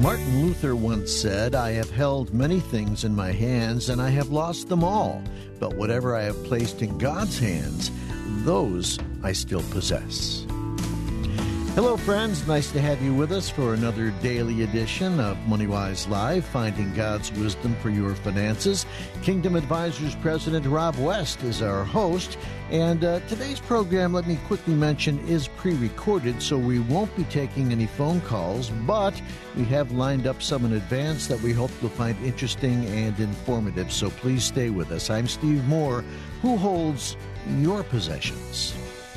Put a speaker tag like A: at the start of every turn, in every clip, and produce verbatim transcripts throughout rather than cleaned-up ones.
A: Martin Luther once said, "I have held many things in my hands, and I have lost them all. But whatever I have placed in God's hands, those I still possess." Hello, friends. Nice to have you with us for another daily edition of MoneyWise Live, finding God's wisdom for your finances. Kingdom Advisors President Rob West is our host. And uh, today's program, let me quickly mention, is pre-recorded, so we won't be taking any phone calls, but we have lined up some in advance that we hope you'll find interesting and informative, so please stay with us. I'm Steve Moore. Who holds your possessions?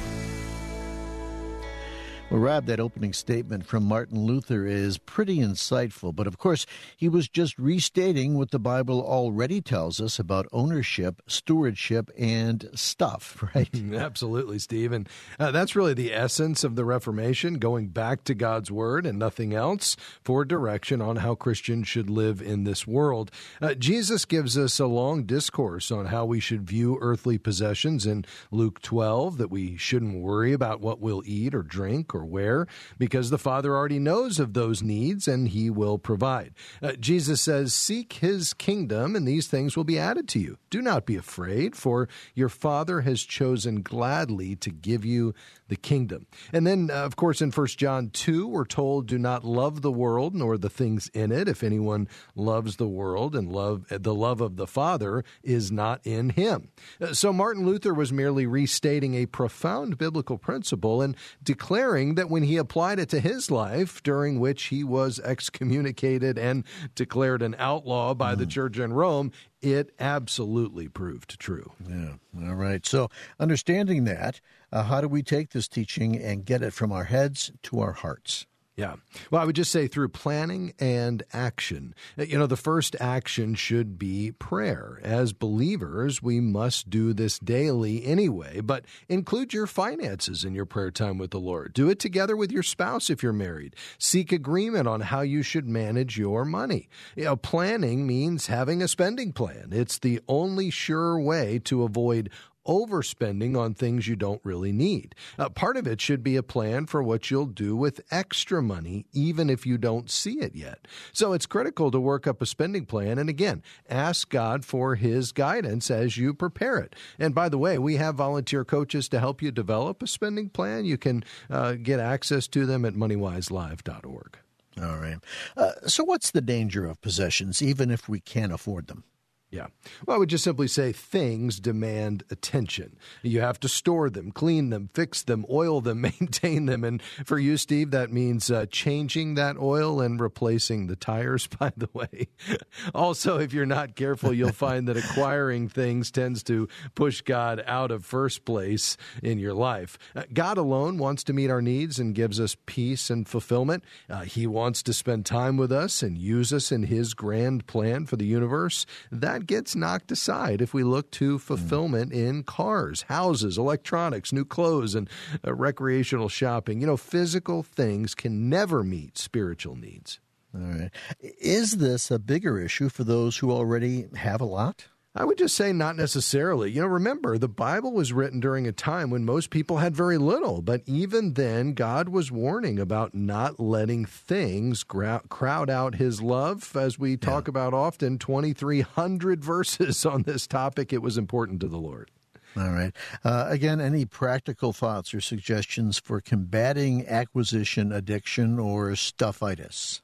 A: Well, Rob, that opening statement from Martin Luther is pretty insightful, but of course, he was just restating what the Bible already tells us about ownership, stewardship, and stuff, right?
B: Absolutely, Steve. And uh, that's really the essence of the Reformation, going back to God's Word and nothing else for direction on how Christians should live in this world. Uh, Jesus gives us a long discourse on how we should view earthly possessions in Luke twelve, that we shouldn't worry about what we'll eat or drink or where, because the Father already knows of those needs and He will provide. Uh, Jesus says, "Seek His kingdom, and these things will be added to you. Do not be afraid, for your Father has chosen gladly to give you the kingdom." And then, uh, of course, in First John two, we're told, "Do not love the world nor the things in it. If anyone loves the world, and love the love of the Father is not in him." Uh, so Martin Luther was merely restating a profound biblical principle and declaring that when he applied it to his life, during which he was excommunicated and declared an outlaw by mm. the church in Rome, it absolutely proved true.
A: Yeah. All right. So understanding that, uh, how do we take this teaching and get it from our heads to our hearts?
B: Yeah. Well, I would just say through planning and action. You know, the first action should be prayer. As believers, we must do this daily anyway, but include your finances in your prayer time with the Lord. Do it together with your spouse if you're married. Seek agreement on how you should manage your money. You know, planning means having a spending plan. It's the only sure way to avoid overspending on things you don't really need. Uh, part of it should be a plan for what you'll do with extra money, even if you don't see it yet. So it's critical to work up a spending plan, and again, ask God for His guidance as you prepare it. And by the way, we have volunteer coaches to help you develop a spending plan. You can uh, get access to them at money wise live dot org.
A: All right. Uh, so what's the danger of possessions, even if we can't afford them?
B: Yeah. Well, I would just simply say things demand attention. You have to store them, clean them, fix them, oil them, maintain them. And for you, Steve, that means uh, changing that oil and replacing the tires, by the way. Also, if you're not careful, you'll find that acquiring things tends to push God out of first place in your life. Uh, God alone wants to meet our needs and gives us peace and fulfillment. Uh, he wants to spend time with us and use us in His grand plan for the universe. That gets knocked aside if we look to fulfillment in cars, houses, electronics, new clothes, and uh, recreational shopping. You know, physical things can never meet spiritual needs.
A: All right. Is this a bigger issue for those who already have a lot?
B: I would just say not necessarily. You know, remember, the Bible was written during a time when most people had very little, but even then, God was warning about not letting things crowd out His love. As we talk yeah. about often, twenty-three hundred verses on this topic. It was important to the Lord.
A: All right. Uh, again, any practical thoughts or suggestions for combating acquisition addiction or stuffitis?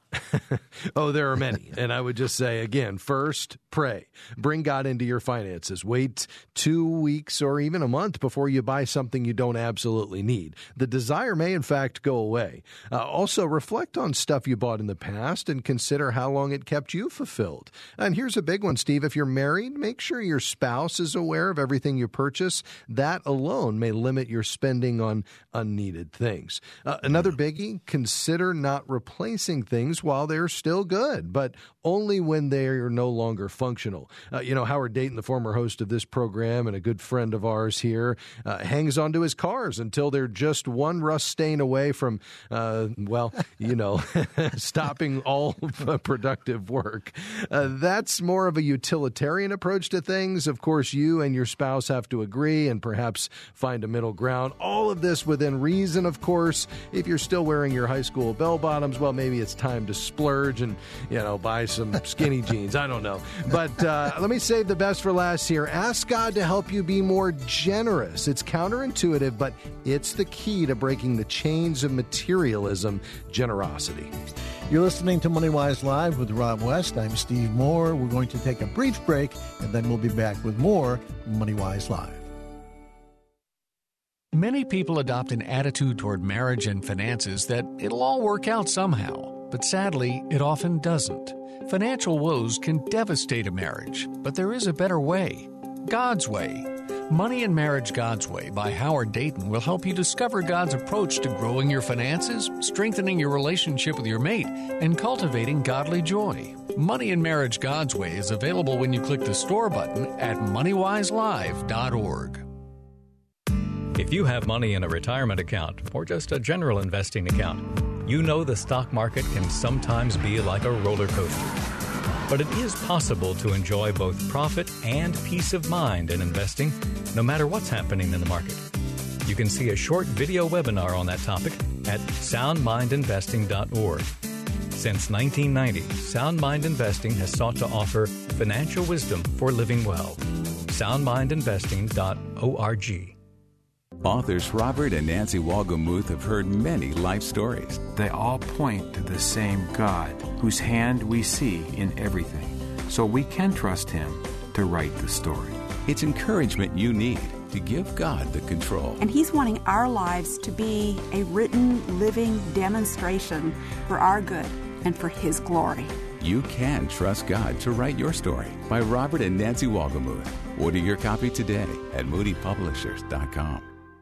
B: Oh, there are many. And I would just say, again, first, pray. Bring God into your finances. Wait two weeks or even a month before you buy something you don't absolutely need. The desire may, in fact, go away. Uh, also, reflect on stuff you bought in the past and consider how long it kept you fulfilled. And here's a big one, Steve. If you're married, make sure your spouse is aware of everything you purchase. That alone may limit your spending on unneeded things. Uh, another biggie, consider not replacing things while they're still good, but only when they are no longer functional. Uh, you know, Howard Dayton, the former host of this program and a good friend of ours here, uh, hangs onto his cars until they're just one rust stain away from, uh, well, you know, stopping all productive work. Uh, that's more of a utilitarian approach to things. Of course, you and your spouse have to agree and perhaps find a middle ground. All of this within reason, of course. If you're still wearing your high school bell bottoms, well, maybe it's time to splurge and, you know, buy some skinny jeans. I don't know. But uh, let me save the best for last here. Ask God to help you be more generous. It's counterintuitive, but it's the key to breaking the chains of materialism, generosity.
A: You're listening to MoneyWise Live with Rob West. I'm Steve Moore. We're going to take a brief break, and then we'll be back with more MoneyWise Live.
C: Many people adopt an attitude toward marriage and finances that it'll all work out somehow. But sadly, it often doesn't. Financial woes can devastate a marriage, but there is a better way. God's Way. Money and Marriage God's Way by Howard Dayton will help you discover God's approach to growing your finances, strengthening your relationship with your mate, and cultivating godly joy. Money and Marriage God's Way is available when you click the store button at money wise live dot org.
D: If you have money in a retirement account or just a general investing account, you know the stock market can sometimes be like a roller coaster. But it is possible to enjoy both profit and peace of mind in investing, no matter what's happening in the market. You can see a short video webinar on that topic at sound mind investing dot org. Since nineteen ninety, Sound Mind Investing has sought to offer financial wisdom for living well. sound mind investing dot org.
E: Authors Robert and Nancy Wolgemuth have heard many life stories.
F: They all point to the same God, whose hand we see in everything, so we can trust Him to write the story.
E: It's encouragement you need to give God the control.
G: And He's wanting our lives to be a written, living demonstration for our good and for His glory.
E: You can trust God to write your story by Robert and Nancy Wolgemuth. Order your copy today at moody publishers dot com.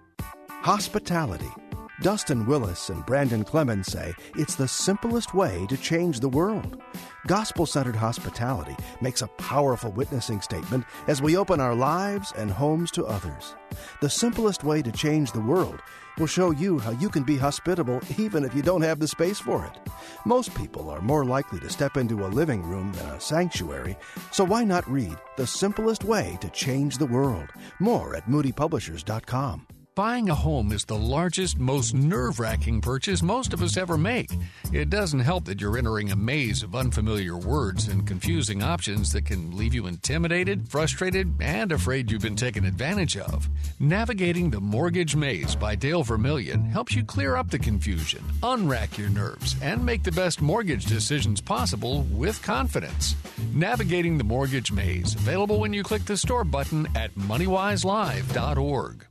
H: Hospitality. Dustin Willis and Brandon Clemens say it's the simplest way to change the world. Gospel-centered hospitality makes a powerful witnessing statement as we open our lives and homes to others. The simplest way to change the world will show you how you can be hospitable even if you don't have the space for it. Most people are more likely to step into a living room than a sanctuary, so why not read The Simplest Way to Change the World? More at moody publishers dot com.
C: Buying a home is the largest, most nerve-wracking purchase most of us ever make. It doesn't help that you're entering a maze of unfamiliar words and confusing options that can leave you intimidated, frustrated, and afraid you've been taken advantage of. Navigating the Mortgage Maze by Dale Vermillion helps you clear up the confusion, unrack your nerves, and make the best mortgage decisions possible with confidence. Navigating the Mortgage Maze, available when you click the store button at money wise live dot org.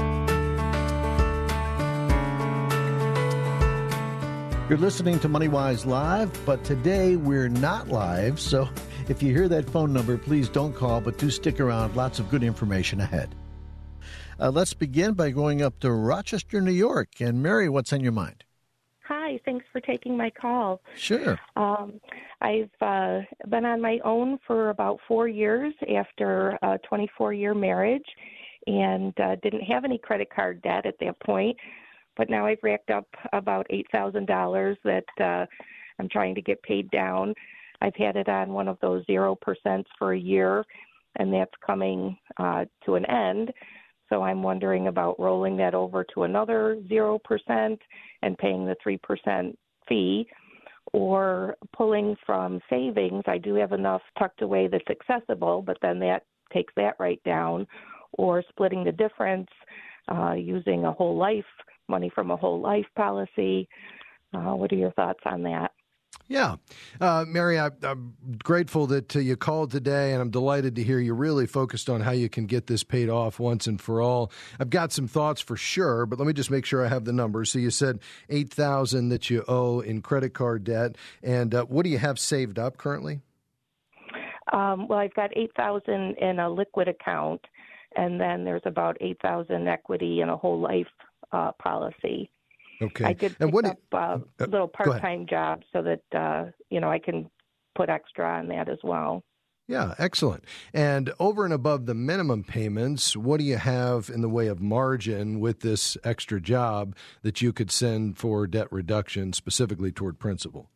A: You're listening to MoneyWise Live, but today we're not live, so if you hear that phone number, please don't call, but do stick around. Lots of good information ahead. Uh, let's begin by going up to Rochester, New York. And Mary, what's on your mind?
I: Hi, thanks for taking my call.
A: Sure.
I: Um, I've uh, been on my own for about four years after a twenty-four-year marriage and uh, didn't have any credit card debt at that point. But now I've racked up about eight thousand dollars that uh, I'm trying to get paid down. I've had it on one of those zero percent for a year, and that's coming uh, to an end. So I'm wondering about rolling that over to another zero percent and paying the three percent fee, or pulling from savings. I do have enough tucked away that's accessible, but then that takes that right down, or splitting the difference uh, using a whole life money from a whole life policy. Uh, what are your thoughts on that?
B: Yeah. Uh, Mary, I, I'm grateful that uh, you called today, and I'm delighted to hear you're really focused on how you can get this paid off once and for all. I've got some thoughts for sure, but let me just make sure I have the numbers. So you said eight thousand dollars that you owe in credit card debt, and uh, what do you have saved up currently?
I: Um, well, I've got eight thousand dollars in a liquid account, and then there's about eight thousand dollars in equity in a whole life Uh, policy.
B: Okay.
I: I did pick
B: and what
I: up a uh, little part-time job so that, uh, you know, I can put extra on that as well.
B: Yeah, excellent. And over and above the minimum payments, what do you have in the way of margin with this extra job that you could send for debt reduction, specifically toward principal?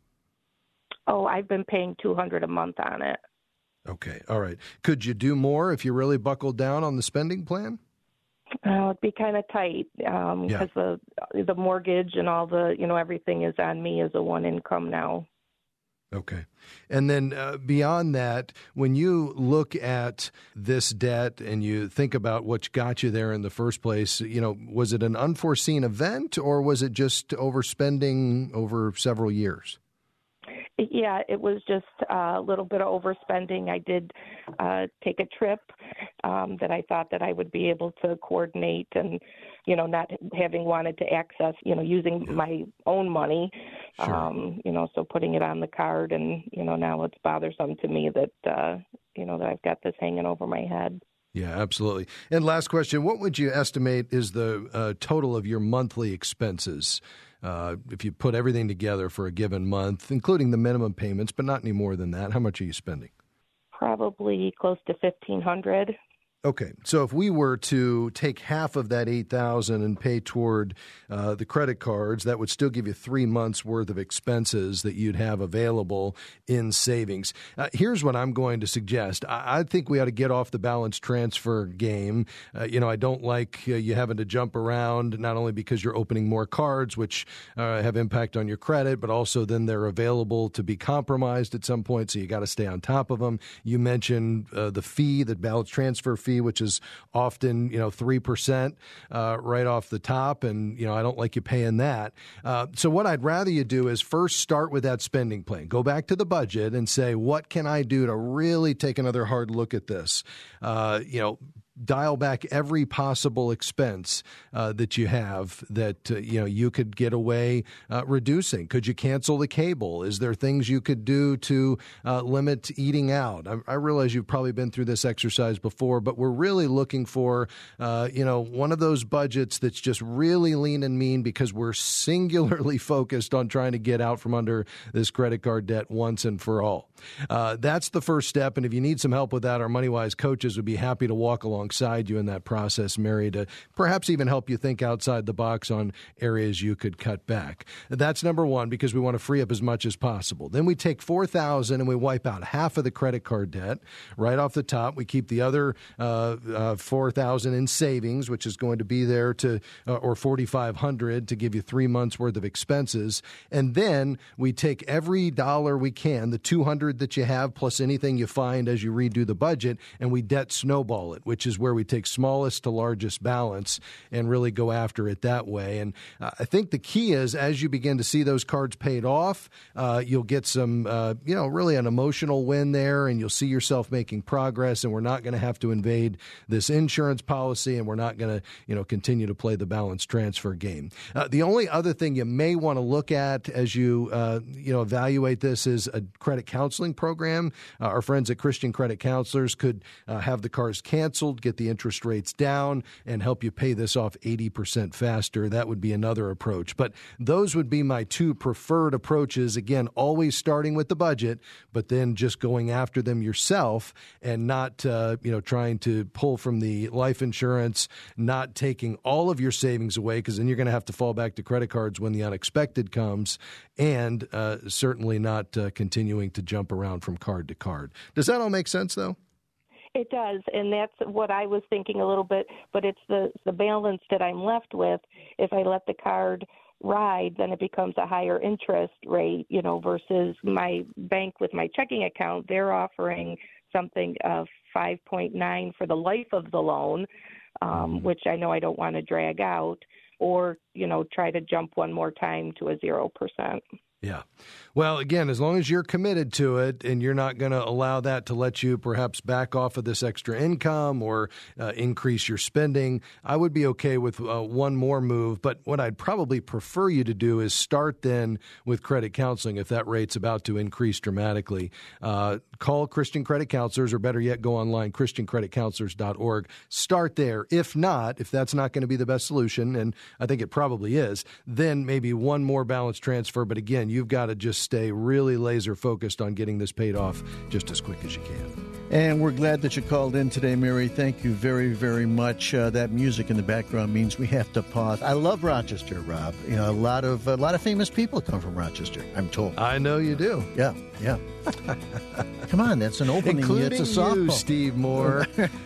I: Oh, I've been paying two hundred dollars a month on it.
B: Okay, all right. Could you do more if you really buckled down on the spending plan?
I: Uh, it'd be kind of tight because um,
B: Yeah.
I: the the mortgage and all the, you know, everything is on me as a one income now.
B: Okay. And then uh, beyond that, when you look at this debt and you think about what got you there in the first place, you know, was it an unforeseen event or was it just overspending over several years?
I: Yeah, it was just a little bit of overspending. I did uh, take a trip um, that I thought that I would be able to coordinate and, you know, not having wanted to access, you know, using
B: Yeah.
I: my own money,
B: Sure.
I: um, you know, so putting it on the card. And, you know, now it's bothersome to me that, uh, you know, that I've got this hanging over my head.
B: Yeah, absolutely. And last question, what would you estimate is the uh, total of your monthly expenses uh, if you put everything together for a given month, including the minimum payments, but not any more than that? How much are you spending?
I: Probably close to fifteen hundred dollars.
B: Okay, so if we were to take half of that eight thousand dollars and pay toward uh, the credit cards, that would still give you three months' worth of expenses that you'd have available in savings. Uh, here's what I'm going to suggest. I, I think we ought to get off the balance transfer game. Uh, you know, I don't like uh, you having to jump around, not only because you're opening more cards, which uh, have impact on your credit, but also then they're available to be compromised at some point, so you got to stay on top of them. You mentioned uh, the fee, the balance transfer fee, which is often, you know, three percent uh, right off the top. And, you know, I don't like you paying that. Uh, so what I'd rather you do is first start with that spending plan. Go back to the budget and say, what can I do to really take another hard look at this? Uh, you know, dial back every possible expense uh, that you have that, uh, you know, you could get away uh, reducing. Could you cancel the cable? Is there things you could do to uh, limit eating out? I, I realize you've probably been through this exercise before, but we're really looking for, uh, you know, one of those budgets that's just really lean and mean because we're singularly focused on trying to get out from under this credit card debt once and for all. Uh, that's the first step. And if you need some help with that, our MoneyWise coaches would be happy to walk alongside you in that process, Mary, to perhaps even help you think outside the box on areas you could cut back. That's number one, because we want to free up as much as possible. Then we take four thousand dollars and we wipe out half of the credit card debt right off the top. We keep the other uh, uh, four thousand dollars in savings, which is going to be there to, uh, or forty-five hundred dollars to give you three months worth of expenses. And then we take every dollar we can, the two hundred dollars that you have plus anything you find as you redo the budget, and we debt snowball it, which is where we take smallest to largest balance and really go after it that way. And uh, I think the key is as you begin to see those cards paid off, uh, you'll get some, uh, you know, really an emotional win there, and you'll see yourself making progress, and we're not going to have to invade this insurance policy, and we're not going to, you know, continue to play the balance transfer game. Uh, the only other thing you may want to look at as you, uh, you know, evaluate this is a credit counseling program. Uh, our friends at Christian Credit Counselors could uh, have the cars canceled, get the interest rates down, and help you pay this off eighty percent faster. That would be another approach. But those would be my two preferred approaches. Again, always starting with the budget, but then just going after them yourself and not, uh, you know, trying to pull from the life insurance, not taking all of your savings away, because then you're going to have to fall back to credit cards when the unexpected comes, and uh, certainly not uh, continuing to jump around from card to card. Does that all make sense, though?
I: It does, and that's what I was thinking a little bit, but it's the, the balance that I'm left with. If I let the card ride, then it becomes a higher interest rate, you know, versus my bank with my checking account. They're offering something of five point nine for the life of the loan, um, which I know I don't want to drag out, or, you know, try to jump one more time to a zero percent.
B: Yeah. Well, again, as long as you're committed to it and you're not going to allow that to let you perhaps back off of this extra income or uh, increase your spending, I would be okay with uh, one more move. But what I'd probably prefer you to do is start then with credit counseling if that rate's about to increase dramatically. Uh, call Christian Credit Counselors, or better yet, go online, christian credit counselors dot org. Start there. If not, if that's not going to be the best solution, and I think it probably is, then maybe one more balance transfer. But again, and you've got to just stay really laser focused on getting this paid off just as quick as you can.
A: And we're glad that you called in today, Mary. Thank you very, very much. Uh, that music in the background means we have to pause. I love Rochester, Rob. You know, a lot of a lot of famous people come from Rochester, I'm told.
B: I know you do.
A: Yeah, yeah. Come on, that's an opening.
B: Including
A: it's a softball.
B: you, Steve Moore.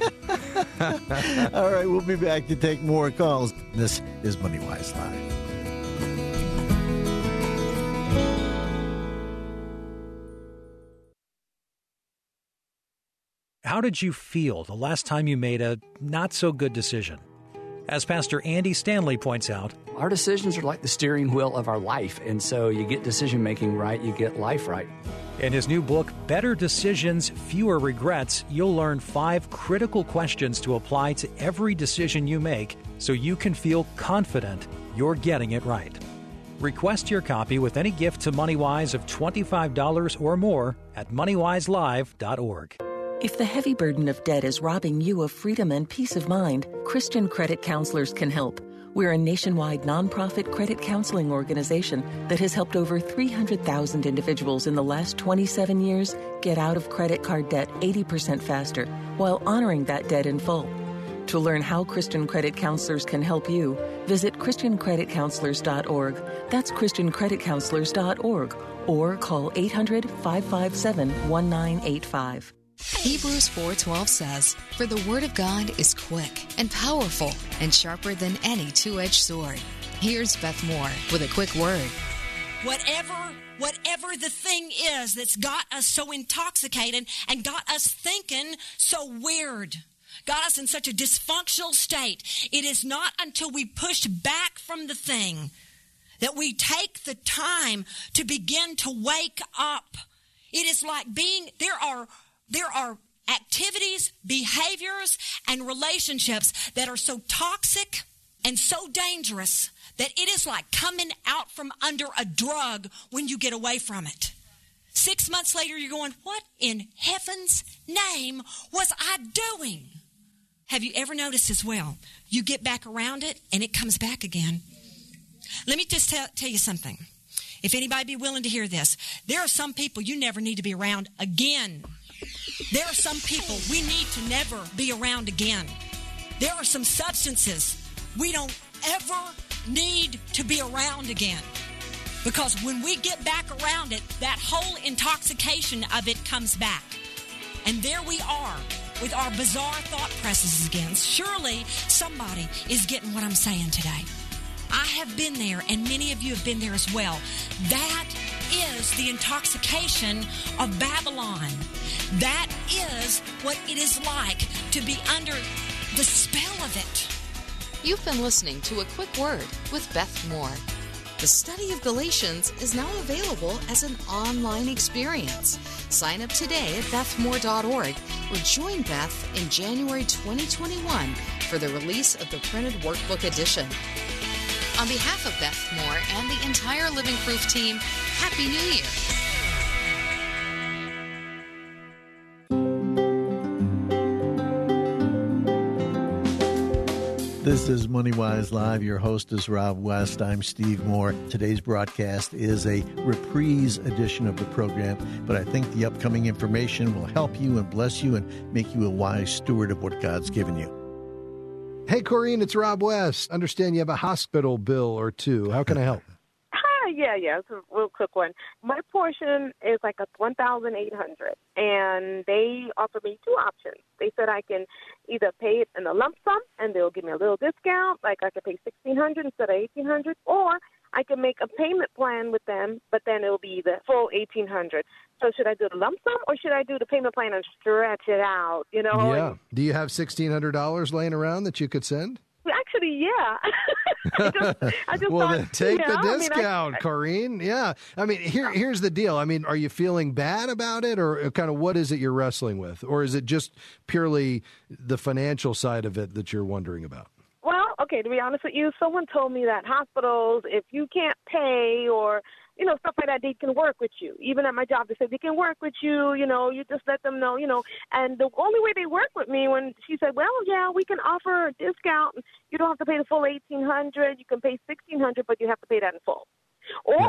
A: All right, we'll be back to take more calls. This is MoneyWise Live.
J: How did you feel the last time you made a not-so-good decision? As Pastor Andy Stanley points out,
K: our decisions are like the steering wheel of our life, and so you get decision-making right, you get life right.
J: In his new book, Better Decisions, Fewer Regrets, you'll learn five critical questions to apply to every decision you make so you can feel confident you're getting it right. Request your copy with any gift to MoneyWise of twenty-five dollars or more at money wise live dot org.
L: If the heavy burden of debt is robbing you of freedom and peace of mind, Christian Credit Counselors can help. We're a nationwide nonprofit credit counseling organization that has helped over three hundred thousand individuals in the last twenty-seven years get out of credit card debt eighty percent faster while honoring that debt in full. To learn how Christian Credit Counselors can help you, visit christian credit counselors dot org. That's christian credit counselors dot org or call eight hundred, five five seven, one nine eight five.
M: Hebrews four twelve says, "For the word of God is quick and powerful and sharper than any two-edged sword." Here's Beth Moore with a quick word.
N: Whatever, whatever the thing is that's got us so intoxicated and got us thinking so weird, got us in such a dysfunctional state, it is not until we push back from the thing that we take the time to begin to wake up. It is like being, there are There are activities, behaviors, and relationships that are so toxic and so dangerous that it is like coming out from under a drug when you get away from it. Six months later, you're going, what in heaven's name was I doing? Have you ever noticed as well? You get back around it, and it comes back again. Let me just tell, tell you something. If anybody be willing to hear this, there are some people you never need to be around again. There are some people we need to never be around again. There are some substances we don't ever need to be around again. Because when we get back around it, that whole intoxication of it comes back. And there we are with our bizarre thought processes again. Surely somebody is getting what I'm saying today. I have been there, and many of you have been there as well. That is the intoxication of Babylon. That is what it is like to be under the spell of it.
M: You've been listening to A Quick Word with Beth Moore. The study of Galatians is now available as an online experience. Sign up today at beth moore dot org or join Beth in January twenty twenty-one for the release of the printed workbook edition. On behalf of Beth Moore and the entire Living Proof team, Happy New Year!
A: This is MoneyWise Live. Your host is Rob West. I'm Steve Moore. Today's broadcast is a reprise edition of the program, but I think the upcoming information will help you and bless you and make you a wise steward of what God's given you.
B: Hey, Corrine, it's Rob West. Understand you have a hospital bill or two. How can I help?
O: Hi, yeah, yeah. It's a real quick one. My portion is like a one thousand eight hundred dollars, and they offered me two options. They said I can either pay it in a lump sum, and they'll give me a little discount, like I could pay sixteen hundred dollars instead of eighteen hundred dollars, or I can make a payment plan with them, but then it'll be the full eighteen hundred dollars. So should I do the lump sum, or should I do the payment plan and stretch it out, you know?
B: Yeah. Do you have sixteen hundred dollars laying around that you could send?
O: Actually, yeah. I just, I just
B: well,
O: thought,
B: then take
O: yeah,
B: the
O: I
B: discount,
O: mean, I,
B: Corrine. Yeah. I mean, here, here's the deal. I mean, are you feeling bad about it, or kind of what is it you're wrestling with? Or is it just purely the financial side of it that you're wondering about?
O: Well, okay, to be honest with you, someone told me that hospitals, if you can't pay or, you know, stuff like that, they can work with you. Even at my job, they said they can work with you, you know, you just let them know, you know. And the only way they work with me when she said, well, yeah, we can offer a discount. You don't have to pay the full eighteen hundred dollars. You can pay sixteen hundred dollars, but you have to pay that in full. Or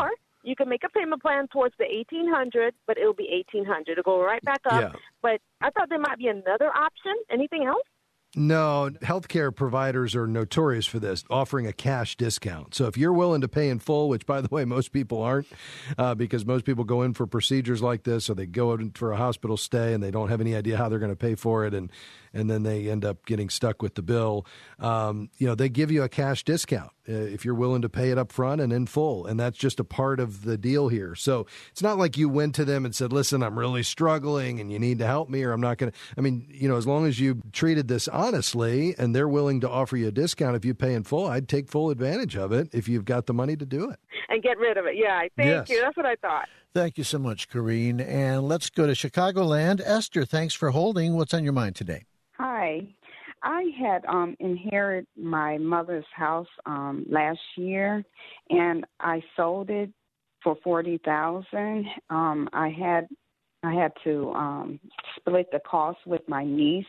O: you can make a payment plan towards the eighteen hundred, but it'll be eighteen hundred. It'll go right back up.
B: Yeah.
O: But I thought there might be another option. Anything else?
B: No, healthcare providers are notorious for this, offering a cash discount. So if you're willing to pay in full, which, by the way, most people aren't, uh, because most people go in for procedures like this, or they go in for a hospital stay and they don't have any idea how they're going to pay for it, and and then they end up getting stuck with the bill. Um, you know, they give you a cash discount uh, if you're willing to pay it up front and in full, and that's just a part of the deal here. So it's not like you went to them and said, listen, I'm really struggling and you need to help me, or I'm not going to. I mean, you know, as long as you treated this honestly and they're willing to offer you a discount if you pay in full, I'd take full advantage of it if you've got the money to do it.
O: And get rid of it. Yeah, thank
B: Yes.
O: you. That's what I thought.
A: Thank you so much, Corrine. And let's go to Chicagoland. Esther, thanks for holding. What's on your mind today?
P: Hi. I had um, inherited my mother's house um, last year, and I sold it for forty thousand. Um, I had I had to um, split the cost with my niece.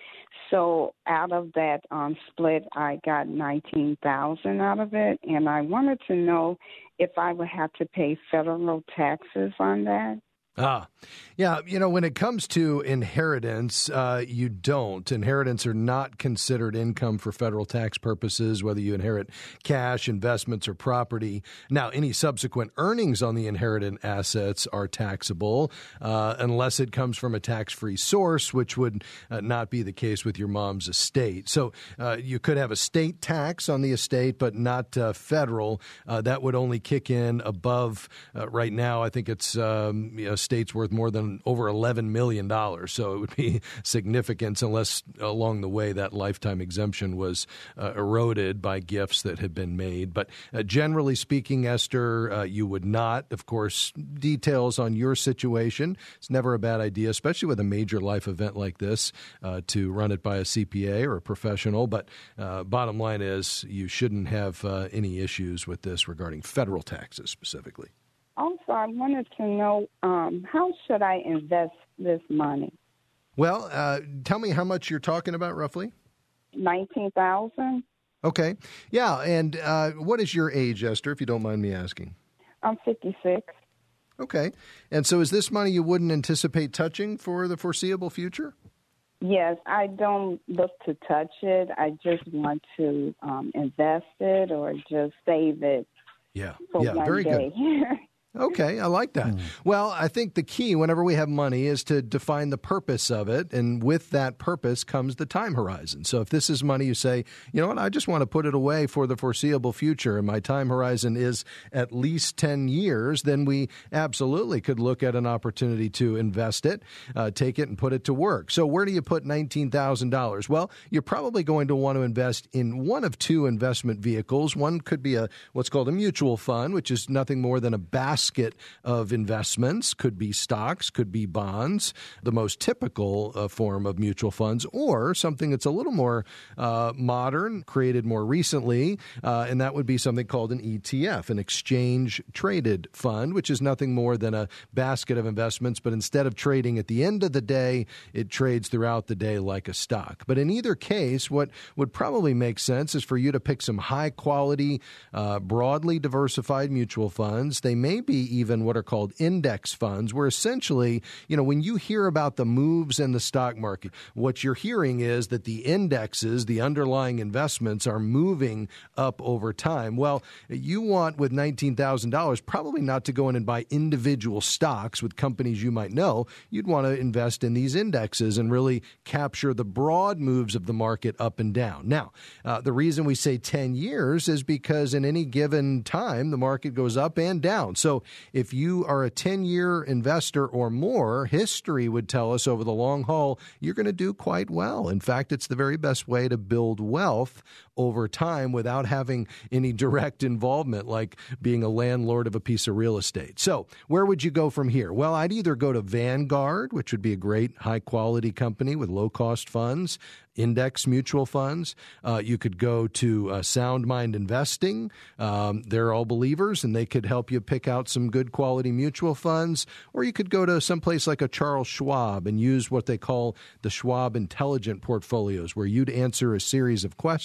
P: So out of that um, split, I got nineteen thousand out of it, and I wanted to know if I would have to pay federal taxes on that.
B: Ah, yeah. You know, when it comes to inheritance, uh, you don't. Inheritance are not considered income for federal tax purposes, whether you inherit cash, investments, or property. Now, any subsequent earnings on the inherited assets are taxable, uh, unless it comes from a tax-free source, which would uh, not be the case with your mom's estate. So uh, you could have a state tax on the estate, but not uh, federal. Uh, that would only kick in above, uh, right now, I think it's um, you know, state's worth more than over eleven million dollars. So it would be significant unless along the way that lifetime exemption was uh, eroded by gifts that had been made. But uh, generally speaking, Esther, uh, you would not. Of course, details on your situation. It's never a bad idea, especially with a major life event like this, uh, to run it by a C P A or a professional. But uh, bottom line is you shouldn't have uh, any issues with this regarding federal taxes specifically.
P: Also, I wanted to know um, how should I invest this money?
B: Well, uh, tell me how much you're talking about roughly.
P: nineteen thousand.
B: Okay. Yeah. And uh, what is your age, Esther, if you don't mind me asking?
P: I'm fifty-six.
B: Okay. And so is this money you wouldn't anticipate touching for the foreseeable future?
P: Yes, I don't look to touch it. I just want to um, invest it or just save it
B: Yeah.
P: for
B: yeah.
P: one
B: Very
P: day.
B: good. Okay, I like that. Mm. Well, I think the key whenever we have money is to define the purpose of it. And with that purpose comes the time horizon. So if this is money you say, you know what, I just want to put it away for the foreseeable future and my time horizon is at least ten years, then we absolutely could look at an opportunity to invest it, uh, take it and put it to work. So where do you put nineteen thousand dollars? Well, you're probably going to want to invest in one of two investment vehicles. One could be a what's called a mutual fund, which is nothing more than a basket of investments, could be stocks, could be bonds, the most typical uh, form of mutual funds, or something that's a little more uh, modern, created more recently, uh, and that would be something called an E T F, an exchange-traded fund, which is nothing more than a basket of investments, but instead of trading at the end of the day, it trades throughout the day like a stock. But in either case, what would probably make sense is for you to pick some high-quality, uh, broadly diversified mutual funds. They may be even what are called index funds, where essentially, you know, when you hear about the moves in the stock market, what you're hearing is that the indexes, the underlying investments, are moving up over time. Well, you want with nineteen thousand dollars probably not to go in and buy individual stocks with companies you might know. You'd want to invest in these indexes and really capture the broad moves of the market up and down. Now, uh, the reason we say ten years is because in any given time, the market goes up and down. So if you are a ten-year investor or more, history would tell us over the long haul, you're going to do quite well. In fact, it's the very best way to build wealth over time without having any direct involvement, like being a landlord of a piece of real estate. So where would you go from here? Well, I'd either go to Vanguard, which would be a great high-quality company with low-cost funds, index mutual funds. Uh, you could go to uh, Sound Mind Investing. Um, they're all believers, and they could help you pick out some good quality mutual funds. Or you could go to someplace like a Charles Schwab and use what they call the Schwab Intelligent Portfolios, where you'd answer a series of questions,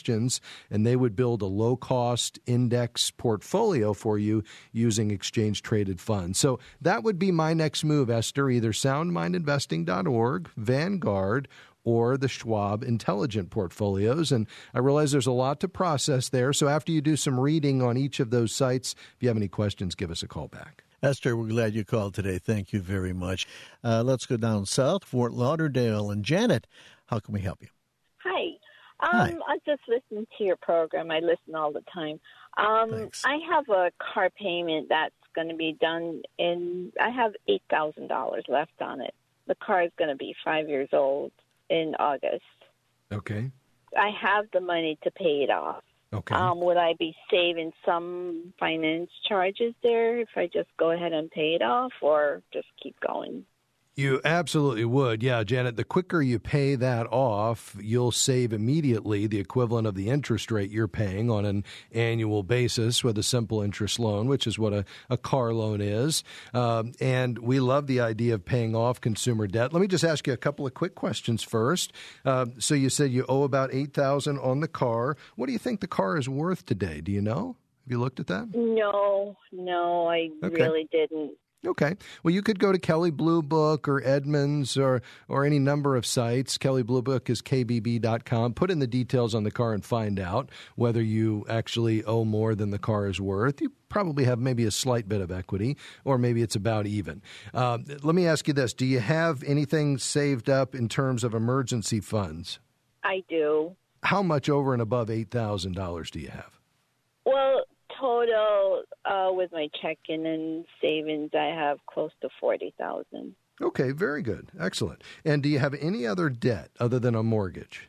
B: and they would build a low-cost index portfolio for you using exchange-traded funds. So that would be my next move, Esther, either sound mind investing dot org, Vanguard, or the Schwab Intelligent Portfolios. And I realize there's a lot to process there. So after you do some reading on each of those sites, if you have any questions, give us a call back.
A: Esther, we're glad you called today. Thank you very much. Uh, let's go down south, Fort Lauderdale. And Janet, how can we help you?
Q: Hi. Um, Hi. I just listened to your program. I listen all the time. Um,
A: Thanks.
Q: I have a car payment that's going to be done in, I have eight thousand dollars left on it. The car is going to be five years old in August.
B: Okay.
Q: I have the money to pay it off.
B: Okay.
Q: Um, would I be saving some finance charges there if I just go ahead and pay it off, or just keep going?
B: You absolutely would. Yeah, Janet, the quicker you pay that off, you'll save immediately the equivalent of the interest rate you're paying on an annual basis with a simple interest loan, which is what a, a car loan is. Um, and we love the idea of paying off consumer debt. Let me just ask you a couple of quick questions first. Uh, so you said you owe about eight thousand dollars on the car. What do you think the car is worth today? Do you know? Have you looked at that?
Q: No, no, I
B: Okay.
Q: really didn't.
B: Okay. Well, you could go to Kelley Blue Book or Edmunds or or any number of sites. Kelley Blue Book is K B B dot com. Put in the details on the car and find out whether you actually owe more than the car is worth. You probably have maybe a slight bit of equity, or maybe it's about even. Uh, let me ask you this. Do you have anything saved up in terms of emergency funds?
Q: I do.
B: How much over and above eight thousand dollars do you have?
Q: Well, total uh, with my checking and savings, I have close to forty thousand dollars.
B: Okay, very good. Excellent. And do you have any other debt other than a mortgage?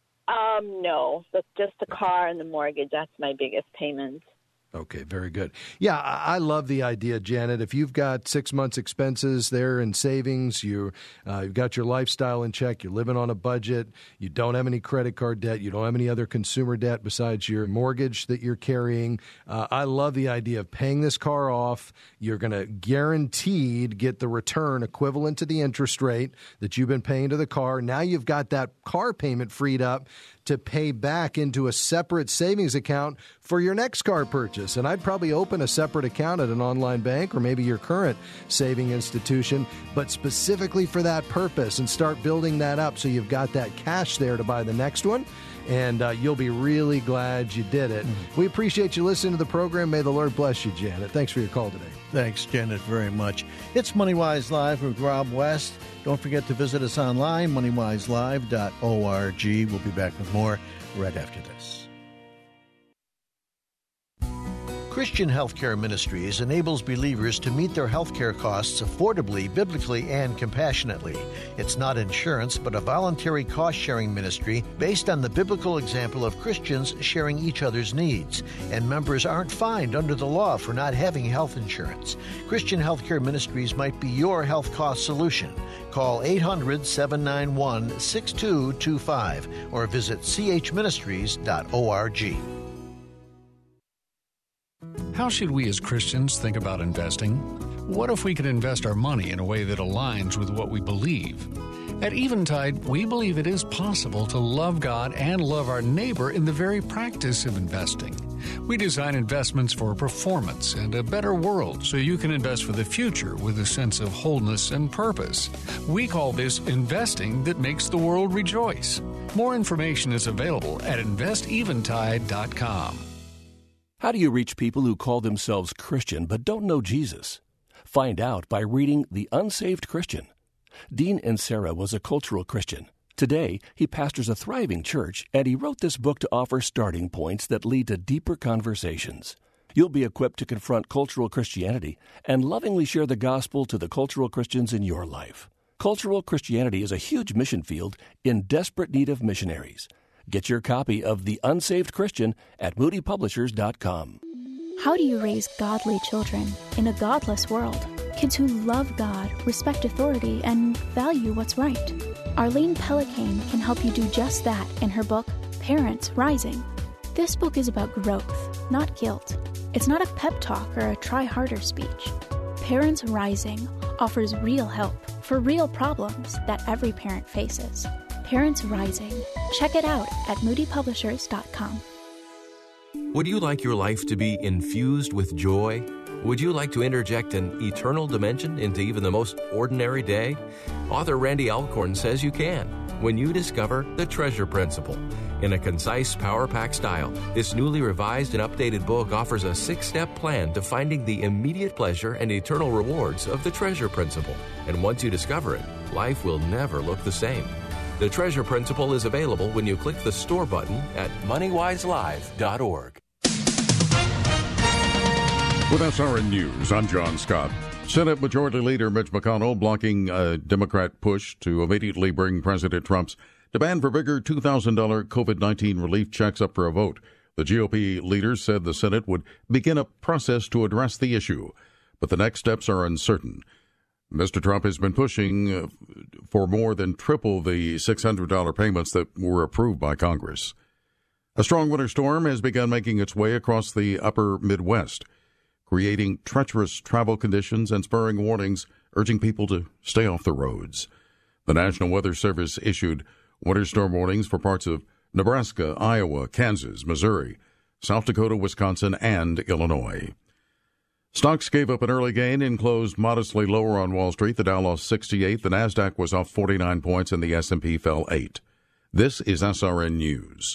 Q: Um, no, but just the car and the mortgage, that's my biggest payment.
B: Okay, very good. Yeah, I I love the idea, Janet. If you've got six months' expenses there in savings, you, uh, you've got your lifestyle in check, you're living on a budget, you don't have any credit card debt, you don't have any other consumer debt besides your mortgage that you're carrying, uh, I love the idea of paying this car off. You're going to guaranteed get the return equivalent to the interest rate that you've been paying to the car. Now you've got that car payment freed up to pay back into a separate savings account for your next car purchase. And I'd probably open a separate account at an online bank or maybe your current saving institution, but specifically for that purpose, and start building that up so you've got that cash there to buy the next one. And uh, you'll be really glad you did it. Mm-hmm. We appreciate you listening to the program. May the Lord bless you, Janet. Thanks for your call today.
A: Thanks, Janet, very much. It's MoneyWise Live with Rob West. Don't forget to visit us online, money wise live dot org. We'll be back with more right after this. Christian Healthcare Ministries enables believers to meet their healthcare costs affordably, biblically, and compassionately. It's not insurance, but a voluntary cost-sharing ministry based on the biblical example of Christians sharing each other's needs. And members aren't fined under the law for not having health insurance. Christian Healthcare Ministries might be your health cost solution. Call eight hundred, seven nine one, six two two five or visit c h ministries dot org.
C: How should we as Christians think about investing? What if we could invest our money in a way that aligns with what we believe? At Eventide, we believe it is possible to love God and love our neighbor in the very practice of investing. We design investments for performance and a better world so you can invest for the future with a sense of wholeness and purpose. We call this investing that makes the world rejoice. More information is available at invest eventide dot com.
R: How do you reach people who call themselves Christian but don't know Jesus? Find out by reading The Unsaved Christian. Dean Insera was a cultural Christian. Today, he pastors a thriving church, and he wrote this book to offer starting points that lead to deeper conversations. You'll be equipped to confront cultural Christianity and lovingly share the gospel to the cultural Christians in your life. Cultural Christianity is a huge mission field in desperate need of missionaries. Get your copy of The Unsaved Christian at moody publishers dot com.
S: How do you raise godly children in a godless world? Kids who love God, respect authority, and value what's right. Arlene Pellicane can help you do just that in her book, Parents Rising. This book is about growth, not guilt. It's not a pep talk or a try harder speech. Parents Rising offers real help for real problems that every parent faces. Parents Rising. Check it out at moody publishers dot com.
T: Would you like your life to be infused with joy? Would you like to interject an eternal dimension into even the most ordinary day? Author Randy Alcorn says you can when you discover the Treasure Principle. In a concise, power-packed style, this newly revised and updated book offers a six-step plan to finding the immediate pleasure and eternal rewards of the Treasure Principle. And once you discover it, life will never look the same. The Treasure Principle is available when you click the store button at money wise live dot org.
U: With S R N News, I'm John Scott. Senate Majority Leader Mitch McConnell blocking a Democrat push to immediately bring President Trump's demand for bigger two thousand dollars COVID nineteen relief checks up for a vote. The G O P leader said the Senate would begin a process to address the issue, but the next steps are uncertain. Mister Trump has been pushing for more than triple the six hundred dollars payments that were approved by Congress. A strong winter storm has begun making its way across the upper Midwest, creating treacherous travel conditions and spurring warnings urging people to stay off the roads. The National Weather Service issued winter storm warnings for parts of Nebraska, Iowa, Kansas, Missouri, South Dakota, Wisconsin, and Illinois. Stocks gave up an early gain and closed modestly lower on Wall Street. The Dow lost sixty-eight, the Nasdaq was off forty-nine points, and the S and P fell eight. This is S R N News.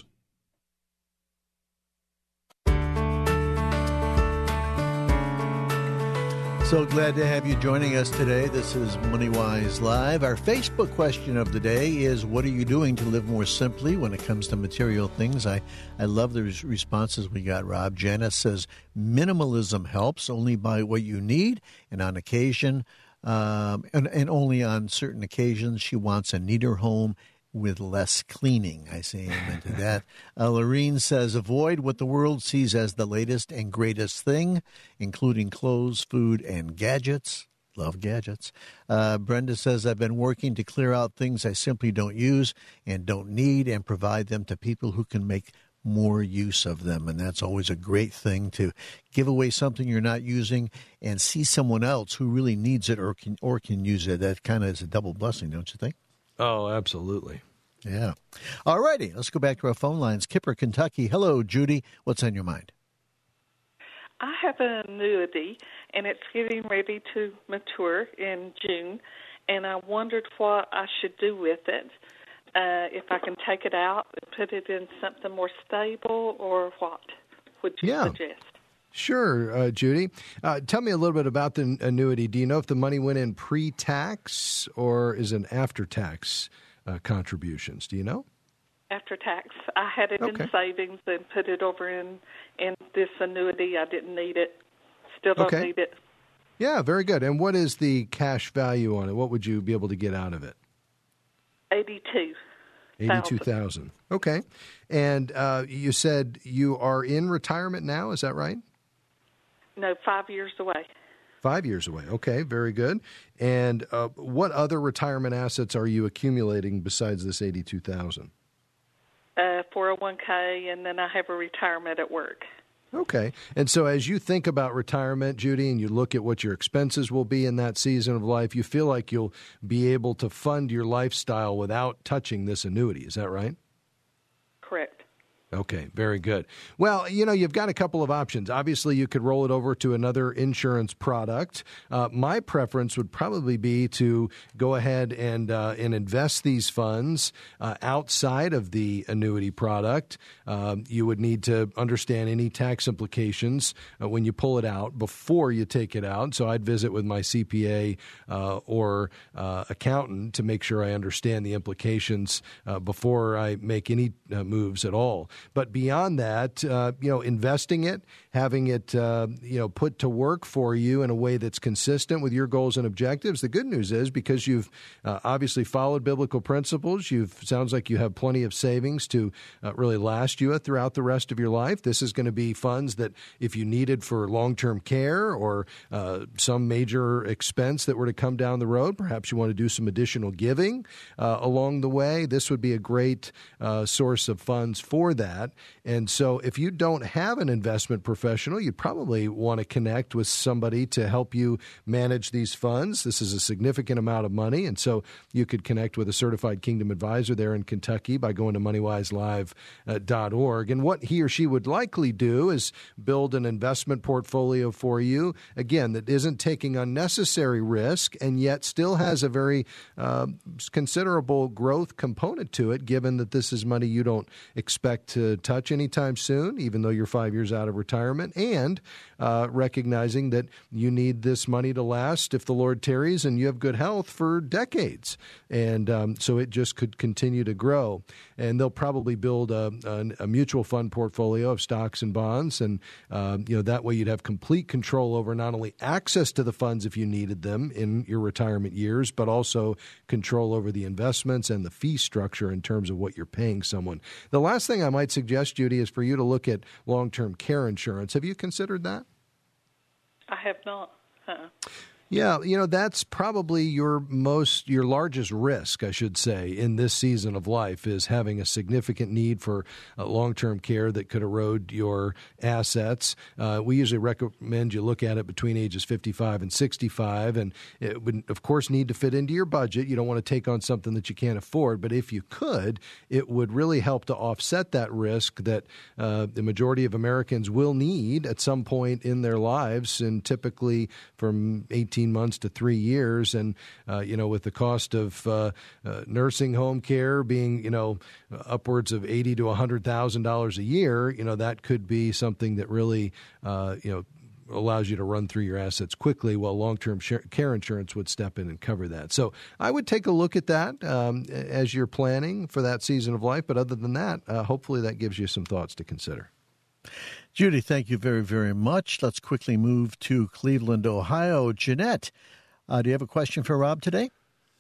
A: So glad to have you joining us today. This is MoneyWise Live. Our Facebook question of the day is, what are you doing to live more simply when it comes to material things? I, I love the responses we got, Rob. Janice says, minimalism helps, only buy what you need, and on occasion, um, and, and only on certain occasions, she wants a neater home with less cleaning. I say amen to that. Uh, Lorene says, avoid what the world sees as the latest and greatest thing, including clothes, food, and gadgets. Love gadgets. Uh, Brenda says, I've been working to clear out things I simply don't use and don't need and provide them to people who can make more use of them. And that's always a great thing, to give away something you're not using and see someone else who really needs it or can, or can use it. That kind of is a double blessing, don't you think?
B: Oh, absolutely.
A: Yeah. All righty. Let's go back to our phone lines. Kipper, Kentucky. Hello, Judy. What's on your mind?
V: I have an annuity, and it's getting ready to mature in June, and I wondered what I should do with it. Uh, if I can take it out and put it in something more stable, or what would you
B: yeah.
V: suggest?
B: Sure, uh, Judy. Uh, tell me a little bit about the annuity. Do you know if the money went in pre-tax or is it after-tax uh, contributions? Do you know?
V: After tax. I had it okay. in savings and put it over in, in this annuity. I didn't need it. Still don't
B: okay.
V: need it.
B: Yeah, very good. And what is the cash value on it? What would you be able to get out of it?
V: eighty-two.
B: eighty-two thousand. Okay. And uh, you said you are in retirement now, is that right?
V: No, five years away.
B: Five years away. Okay, very good. And uh, what other retirement assets are you accumulating besides this eighty-two thousand
V: dollars? Uh, four oh one k, and then I have a retirement at work.
B: Okay. And so as you think about retirement, Judy, and you look at what your expenses will be in that season of life, you feel like you'll be able to fund your lifestyle without touching this annuity. Is that right?
V: Correct.
B: Okay, very good. Well, you know, you've got a couple of options. Obviously, you could roll it over to another insurance product. Uh, my preference would probably be to go ahead and uh, and invest these funds uh, outside of the annuity product. Um, you would need to understand any tax implications uh, when you pull it out before you take it out. So I'd visit with my C P A uh, or uh, accountant to make sure I understand the implications uh, before I make any uh, moves at all. But beyond that, uh, you know, investing it, having it, uh, you know, put to work for you in a way that's consistent with your goals and objectives. The good news is, because you've uh, obviously followed biblical principles, you've sounds like you have plenty of savings to uh, really last you throughout the rest of your life. This is going to be funds that, if you needed for long-term care or uh, some major expense that were to come down the road, perhaps you want to do some additional giving uh, along the way, this would be a great uh, source of funds for that. that. And so if you don't have an investment professional, you probably want to connect with somebody to help you manage these funds. This is a significant amount of money, and so you could connect with a certified Kingdom advisor there in Kentucky by going to money wise live dot org. And what he or she would likely do is build an investment portfolio for you, again, that isn't taking unnecessary risk and yet still has a very uh, considerable growth component to it, given that this is money you don't expect to touch anytime soon, even though you're five years out of retirement, and uh, recognizing that you need this money to last, if the Lord tarries and you have good health, for decades. And um, so it just could continue to grow. And they'll probably build a, a, a mutual fund portfolio of stocks and bonds. And, uh, you know, that way you'd have complete control over not only access to the funds if you needed them in your retirement years, but also control over the investments and the fee structure in terms of what you're paying someone. The last thing I might suggest, Judy, is for you to look at long-term care insurance. Have you considered that?
V: I have not. Uh-uh.
B: Yeah, you know, that's probably your most, your largest risk, I should say, in this season of life, is having a significant need for uh, long-term care that could erode your assets. Uh, we usually recommend you look at it between ages fifty-five and sixty-five, and it would, of course, need to fit into your budget. You don't want to take on something that you can't afford, but if you could, it would really help to offset that risk that uh, the majority of Americans will need at some point in their lives, and typically from eighteen months to three years. And, uh, you know, with the cost of uh, uh, nursing home care being, you know, upwards of eighty thousand to one hundred thousand dollars a year, you know, that could be something that really, uh, you know, allows you to run through your assets quickly, while long-term care insurance would step in and cover that. So I would take a look at that um, as you're planning for that season of life. But other than that, uh, hopefully that gives you some thoughts to consider.
A: Judy, thank you very, very much. Let's quickly move to Cleveland, Ohio. Jeanette, uh, do you have a question for Rob today?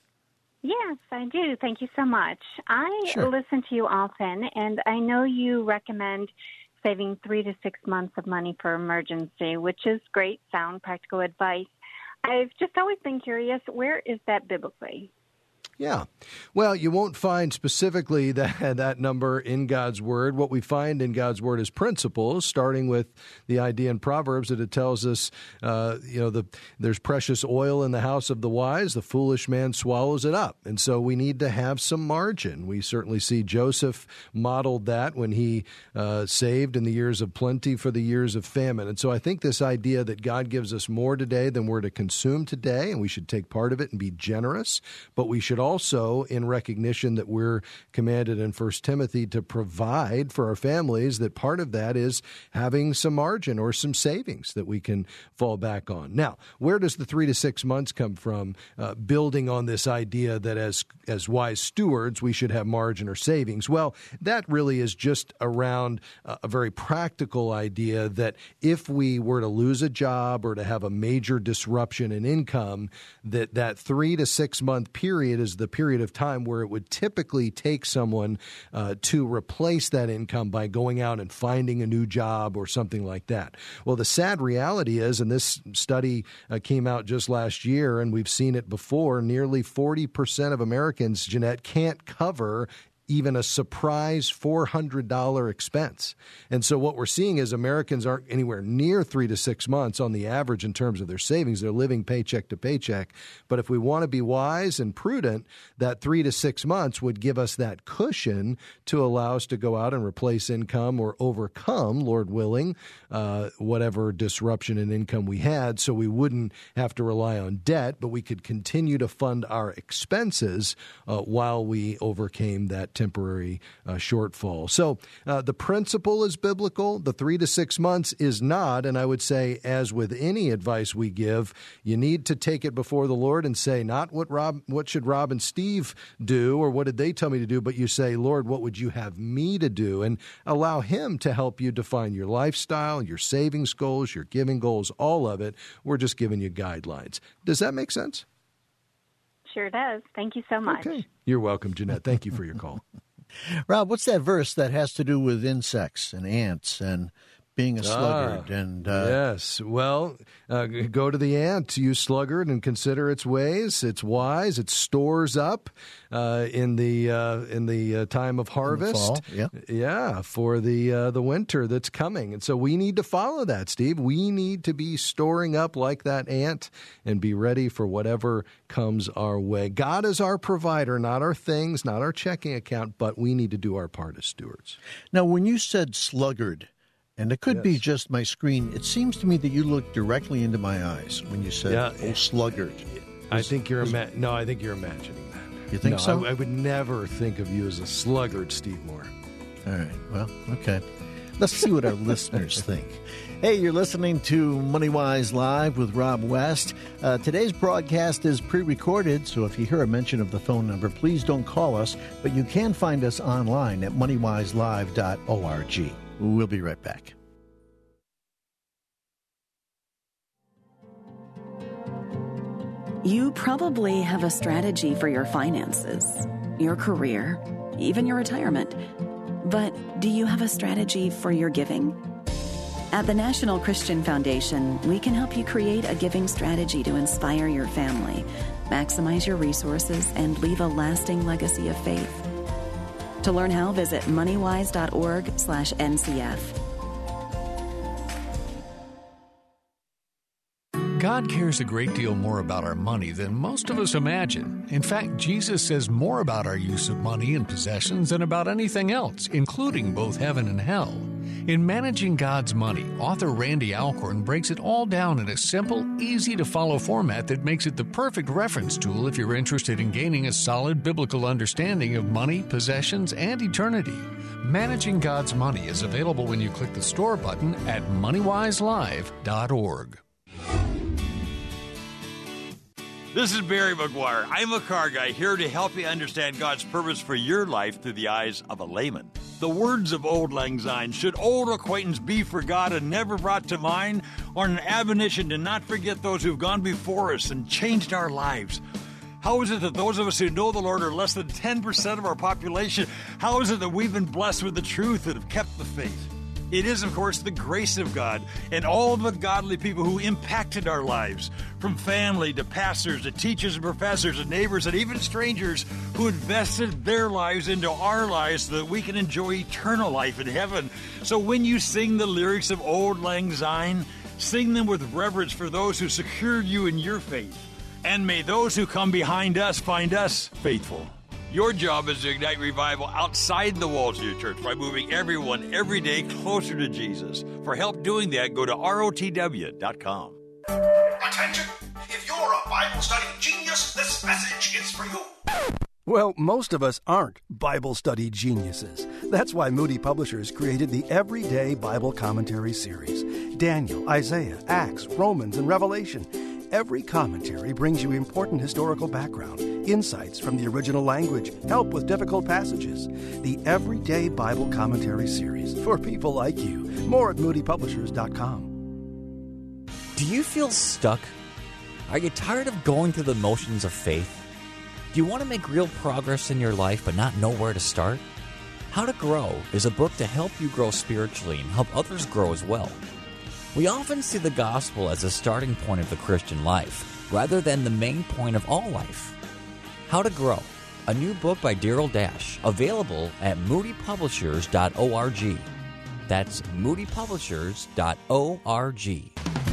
D: Yes, I do. Thank you so much. I
A: Sure.
D: listen to you often, and I know you recommend saving three to six months of money for emergency, which is great, sound, practical advice. I've just always been curious, where is that biblically?
B: Yeah. Well, you won't find specifically that, that number in God's Word. What we find in God's Word is principles, starting with the idea in Proverbs that it tells us, uh, you know, the, there's precious oil in the house of the wise. The foolish man swallows it up. And so we need to have some margin. We certainly see Joseph modeled that when he uh, saved in the years of plenty for the years of famine. And so I think this idea that God gives us more today than we're to consume today, and we should take part of it and be generous, but we should also, in recognition that we're commanded in First Timothy to provide for our families, that part of that is having some margin or some savings that we can fall back on. Now, where does the three to six months come from? Uh, building on this idea that as as wise stewards, we should have margin or savings. Well, that really is just around a, a very practical idea that if we were to lose a job or to have a major disruption in income, that that three to six month period is the period of time where it would typically take someone uh, to replace that income by going out and finding a new job or something like that. Well, the sad reality is, and this study uh, came out just last year, and we've seen it before, nearly forty percent of Americans, Jeanette, can't cover even a surprise four hundred dollars expense. And so what we're seeing is Americans aren't anywhere near three to six months on the average in terms of their savings. They're living paycheck to paycheck. But if we want to be wise and prudent, that three to six months would give us that cushion to allow us to go out and replace income or overcome, Lord willing, uh, whatever disruption in income we had, so we wouldn't have to rely on debt, but we could continue to fund our expenses uh, while we overcame that temporary uh, shortfall. So uh, the principle is biblical. The three to six months is not. And I would say, as with any advice we give, you need to take it before the Lord and say, not what Rob, what should Rob and Steve do, or what did they tell me to do, but you say, Lord, what would you have me to do? And allow Him to help you define your lifestyle, your savings goals, your giving goals, all of it. We're just giving you guidelines. Does that make sense?
D: Sure does. Thank you so much.
B: Okay. You're welcome, Jeanette. Thank you for your call.
A: Rob, what's that verse that has to do with insects and ants and being a sluggard.
B: Ah,
A: and uh,
B: yes. Well, uh, go to the ant, you sluggard, and consider its ways. It's wise. It stores up uh, in the uh, in the uh, time of harvest.
A: fall, yeah.
B: yeah, for the uh, the winter that's coming. And so we need to follow that, Steve. We need to be storing up like that ant and be ready for whatever comes our way. God is our provider, not our things, not our checking account, but we need to do our part as stewards.
A: Now, when you said sluggard, and it could
B: Yes.
A: be just my screen, it seems to me that you looked directly into my eyes when you said,
B: Yeah.
A: oh, sluggard.
B: I think you're ima- no. I think you're imagining that.
A: You think
B: no,
A: so?
B: I, I would never think of you as a sluggard, Steve Moore.
A: All right. Well, okay. Let's see what our listeners think. Hey, you're listening to MoneyWise Live with Rob West. Uh, today's broadcast is pre-recorded, so if you hear a mention of the phone number, please don't call us, but you can find us online at money wise live dot org. We'll be right back.
F: You probably have a strategy for your finances, your career, even your retirement. But do you have a strategy for your giving? At the National Christian Foundation, we can help you create a giving strategy to inspire your family, maximize your resources, and leave a lasting legacy of faith. To learn how, visit moneywise dot org slash N C F.
C: God cares a great deal more about our money than most of us imagine. In fact, Jesus says more about our use of money and possessions than about anything else, including both heaven and hell. In Managing God's Money, author Randy Alcorn breaks it all down in a simple, easy-to-follow format that makes it the perfect reference tool if you're interested in gaining a solid biblical understanding of money, possessions, and eternity. Managing God's Money is available when you click the store button at money wise live dot org.
G: This is Barry McGuire. I'm a car guy here to help you understand God's purpose for your life through the eyes of a layman. The words of Auld Lang Syne, should old acquaintance be forgot and never brought to mind, are an admonition to not forget those who've gone before us and changed our lives. How is it that those of us who know the Lord are less than ten percent of our population? How is it that we've been blessed with the truth and have kept the faith? It is, of course, the grace of God and all the godly people who impacted our lives, from family to pastors to teachers and professors and neighbors and even strangers who invested their lives into our lives so that we can enjoy eternal life in heaven. So when you sing the lyrics of Auld Lang Syne, sing them with reverence for those who secured you in your faith. And may those who come behind us find us faithful. Your job is to ignite revival outside the walls of your church by moving everyone every day closer to Jesus. For help doing that, go to R O T W dot com.
H: Attention! If you're a Bible study genius, this message is for you.
W: Well, most of us aren't Bible study geniuses. That's why Moody Publishers created the Everyday Bible Commentary series. Daniel, Isaiah, Acts, Romans, and Revelation. Every commentary brings you important historical background, insights from the original language, help with difficult passages. The Everyday Bible Commentary series for people like you. More at moody publishers dot com.
X: Do you feel stuck? Are you tired of going through the motions of faith? Do you want to make real progress in your life but not know where to start? How to Grow is a book to help you grow spiritually and help others grow as well. We often see the gospel as a starting point of the Christian life, rather than the main point of all life. How to Grow, a new book by Daryl Dash, available at moody publishers dot org. That's moody publishers dot org.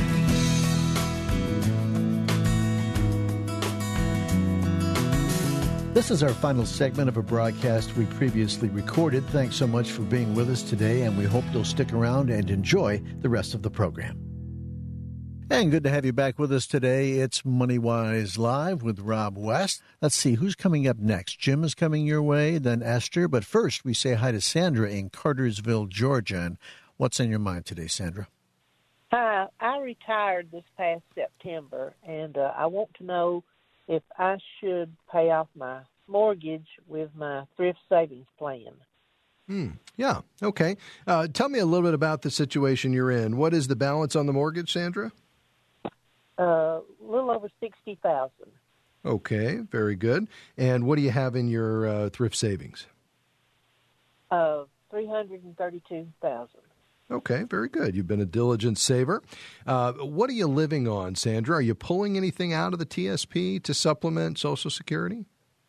A: This is our final segment of a broadcast we previously recorded. Thanks so much for being with us today, and we hope you'll stick around and enjoy the rest of the program. And good to have you back with us today. It's MoneyWise Live with Rob West. Let's see, who's coming up next? Jim is coming your way, then Esther. But first, we say hi to Sandra in Cartersville, Georgia. And what's on your mind today, Sandra?
Y: Hi, I retired this past September, and uh, I want to know if I should pay off my mortgage with my thrift savings plan.
B: Hmm. Yeah. Okay. Uh, tell me a little bit about the situation you're in. What is the balance on the mortgage, Sandra?
Y: Uh, a little over sixty thousand dollars.
B: Okay. Very good. And what do you have in your uh, thrift savings?
Y: Uh, three hundred thirty-two thousand dollars.
B: Okay, very good. You've been a diligent saver. Uh, what are you living on, Sandra? Are you pulling anything out of the T S P to supplement Social Security?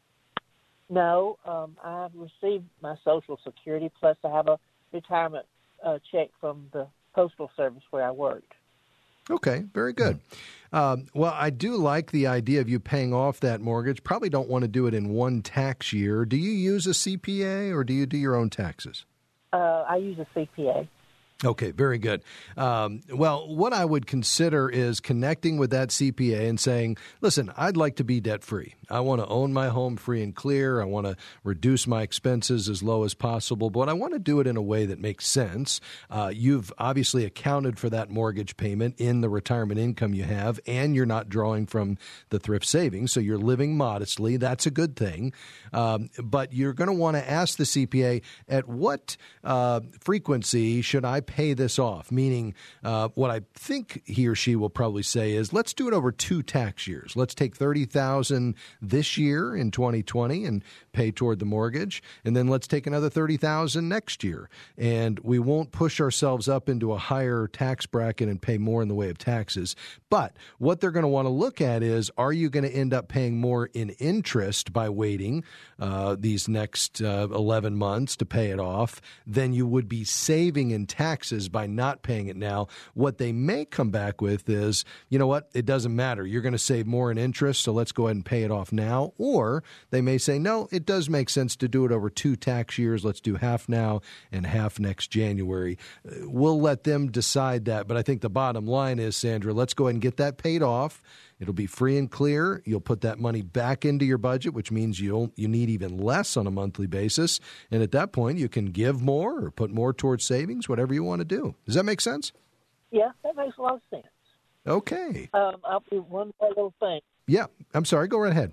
Y: No, um, I've received my Social Security, plus I have a retirement uh, check from the Postal Service where I worked.
B: Okay, very good. Um, well, I do like the idea of you paying off that mortgage. Probably don't want to do it in one tax year. Do you use a C P A or do you do your own taxes?
Y: Uh, I use a C P A.
B: Okay, very good. Um, well, what I would consider is connecting with that C P A and saying, listen, I'd like to be debt-free. I want to own my home free and clear. I want to reduce my expenses as low as possible, but I want to do it in a way that makes sense. Uh, you've obviously accounted for that mortgage payment in the retirement income you have, and you're not drawing from the thrift savings, so you're living modestly. That's a good thing. Um, but you're going to want to ask the C P A, at what uh, frequency should I pay this off? Meaning, uh, what I think he or she will probably say is, let's do it over two tax years. Let's take thirty thousand dollars this year in twenty twenty and pay toward the mortgage, and then let's take another thirty thousand dollars next year. And we won't push ourselves up into a higher tax bracket and pay more in the way of taxes. But what they're going to want to look at is, are you going to end up paying more in interest by waiting uh, these next uh, eleven months to pay it off than you would be saving in taxes by not paying it now? What they may come back with is, you know what, it doesn't matter. You're going to save more in interest, so let's go ahead and pay it off now. Or they may say, no, it does make sense to do it over two tax years. Let's do half now and half next January. We'll let them decide that. But I think the bottom line is, Sandra, let's go ahead and get that paid off. It'll be free and clear. You'll put that money back into your budget, which means you'll you need even less on a monthly basis. And at that point, you can give more or put more towards savings, whatever you want to do. Does that make sense?
Y: Yeah, that makes a lot of sense.
B: Okay.
Y: Um, I'll do one more little thing.
B: Yeah, I'm sorry. Go right ahead.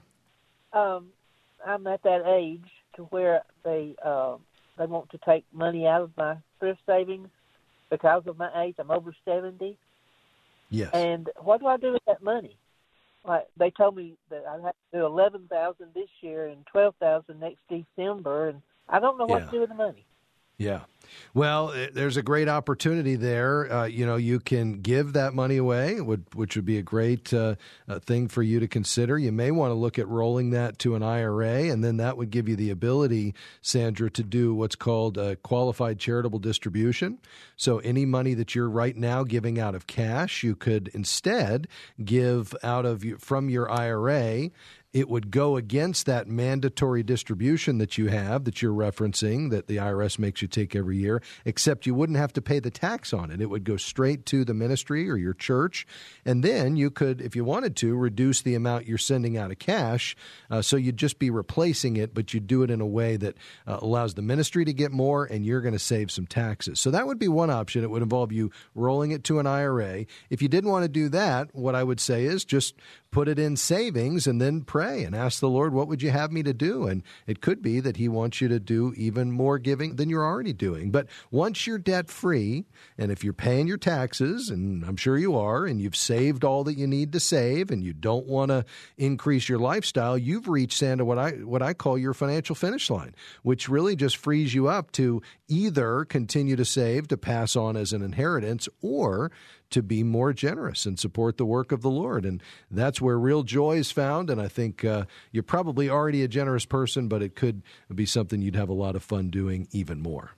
Y: Um, I'm at that age to where they uh, they want to take money out of my thrift savings because of my age. I'm over seventy.
B: Yes.
Y: And what do I do with that money? Like, they told me that I'd have to do eleven thousand this year and twelve thousand next December, and I don't know what
B: Yeah.
Y: to do with the money.
B: Yeah. Well, there's a great opportunity there. Uh, you know, you can give that money away, which would be a great uh, uh, thing for you to consider. You may want to look at rolling that to an I R A, and then that would give you the ability, Sandra, to do what's called a qualified charitable distribution. So any money that you're right now giving out of cash, you could instead give out of from your I R A. It would go against that mandatory distribution that you have, that you're referencing, that the I R S makes you take every year, except you wouldn't have to pay the tax on it. It would go straight to the ministry or your church. And then you could, if you wanted to, reduce the amount you're sending out of cash. Uh, so you'd just be replacing it, but you'd do it in a way that uh, allows the ministry to get more, and you're going to save some taxes. So that would be one option. It would involve you rolling it to an I R A. If you didn't want to do that, what I would say is just put it in savings and then pray and ask the Lord, what would you have me to do? And it could be that he wants you to do even more giving than you're already doing. But once you're debt free, and if you're paying your taxes, and I'm sure you are, and you've saved all that you need to save, and you don't want to increase your lifestyle, you've reached, Sandra, what I what I call your financial finish line, which really just frees you up to either continue to save to pass on as an inheritance, or to be more generous and support the work of the Lord. And that's where real joy is found. And I think uh, you're probably already a generous person, but it could be something you'd have a lot of fun doing even more.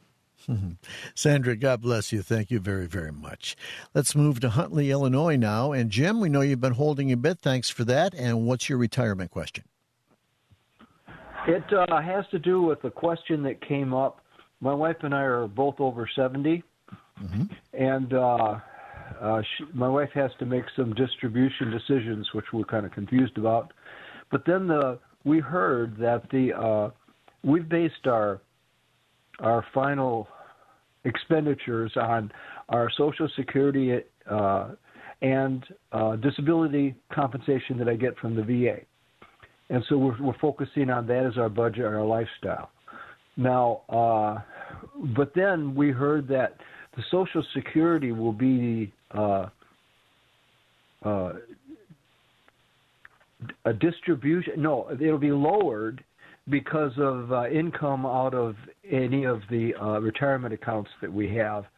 A: Sandra, God bless you. Thank you very, very much. Let's move to Huntley, Illinois now. And Jim, we know you've been holding a bit. Thanks for that. And what's your retirement question?
E: It uh, has to do with the question that came up. My wife and I are both over seventy, mm-hmm. and uh, uh, she, my wife has to make some distribution decisions, which we're kind of confused about. But then the we heard that the uh, we've based our our final expenditures on our Social Security uh, and uh, disability compensation that I get from the V A. And so we're, we're focusing on that as our budget and our lifestyle. Now, uh, but then we heard that the Social Security will be uh, uh, a distribution. No, it'll be lowered because of uh, income out of any of the uh, retirement accounts that we have.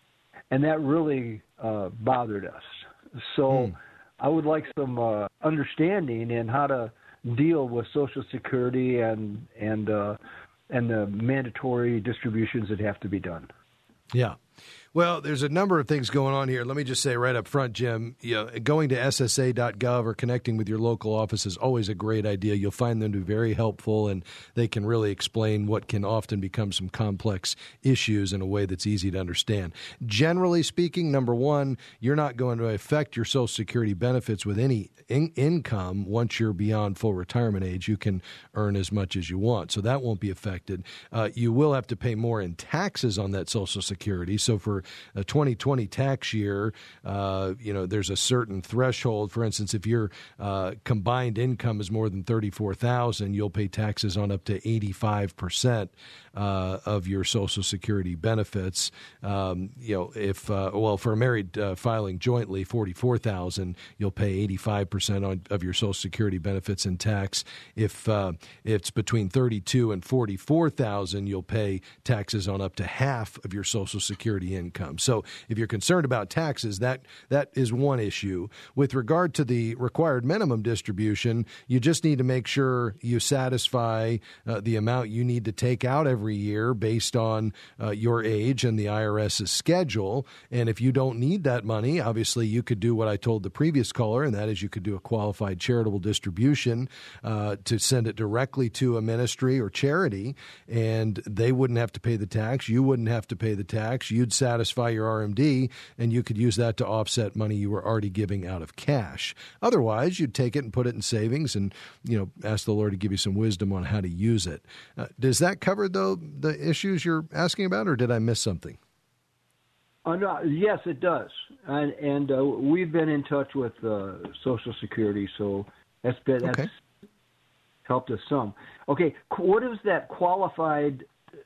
E: and that really uh, bothered us. So hmm. I would like some uh, understanding in how to deal with Social Security and and uh, and the mandatory distributions that have to be done.
B: Yeah. Well, there's a number of things going on here. Let me just say right up front, Jim, you know, going to S S A dot gov or connecting with your local office is always a great idea. You'll find them to be very helpful, and they can really explain what can often become some complex issues in a way that's easy to understand. Generally speaking, number one, you're not going to affect your Social Security benefits with any in- income once you're beyond full retirement age. You can earn as much as you want, so that won't be affected. Uh, you will have to pay more in taxes on that Social Security. So for a twenty twenty tax year, uh, you know, there's a certain threshold. For instance, if your uh, combined income is more than thirty-four thousand dollars, you'll pay taxes on up to eighty-five percent uh, of your Social Security benefits. Um, you know, if uh, well, for a married uh, filing jointly, forty-four thousand dollars, you'll pay eighty-five percent on, of your Social Security benefits in tax. If uh, it's between thirty-two and forty-four thousand dollars, you'll pay taxes on up to half of your Social Security income. So if you're concerned about taxes, that that is one issue. With regard to the required minimum distribution, you just need to make sure you satisfy uh, the amount you need to take out every year based on uh, your age and the IRS's schedule. And if you don't need that money, obviously you could do what I told the previous caller, and that is you could do a qualified charitable distribution uh, to send it directly to a ministry or charity, and they wouldn't have to pay the tax. You wouldn't have to pay the tax. You'd satisfy your R M D, and you could use that to offset money you were already giving out of cash. Otherwise, you'd take it and put it in savings and, you know, ask the Lord to give you some wisdom on how to use it. Uh, does that cover, though, the issues you're asking about, or did I miss something?
E: Uh, no, yes, it does. And, and uh, we've been in touch with uh, Social Security, so that's, been, that's okay. helped us some. Okay, what is that qualified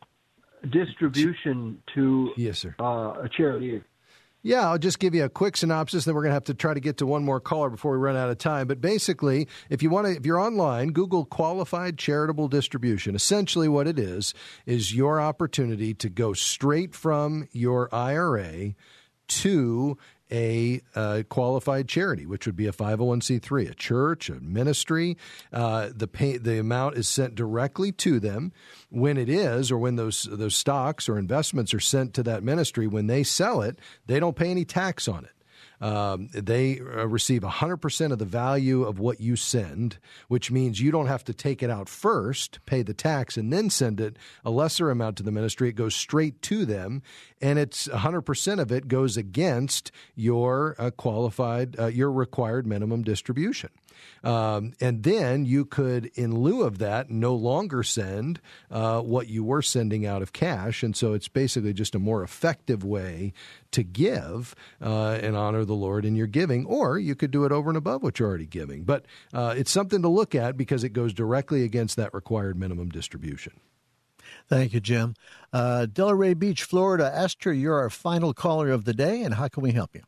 E: distribution to
B: yes, sir.
E: Uh, a charity?
B: Yeah, I'll just give you a quick synopsis, then we're going to have to try to get to one more caller before we run out of time. But basically, if you want to, if you're online, Google qualified charitable distribution. Essentially what it is, is your opportunity to go straight from your I R A to a uh, qualified charity, which would be a five oh one c three, a church, a ministry. Uh, the pay, the amount is sent directly to them. When it is, or when those those stocks or investments are sent to that ministry, when they sell it, they don't pay any tax on it. Um, they uh, receive one hundred percent of the value of what you send, which means you don't have to take it out first, pay the tax, and then send it a lesser amount to the ministry. It goes straight to them, and it's one hundred percent of it goes against your uh, qualified, uh, your required minimum distribution. Um, and then you could, in lieu of that, no longer send uh, what you were sending out of cash. And so it's basically just a more effective way to give uh, and honor the Lord in your giving. Or you could do it over and above what you're already giving. But uh, it's something to look at because it goes directly against that required minimum distribution.
A: Thank you, Jim. Uh, Delray Beach, Florida. Esther, you're our final caller of the day, and how can we help you?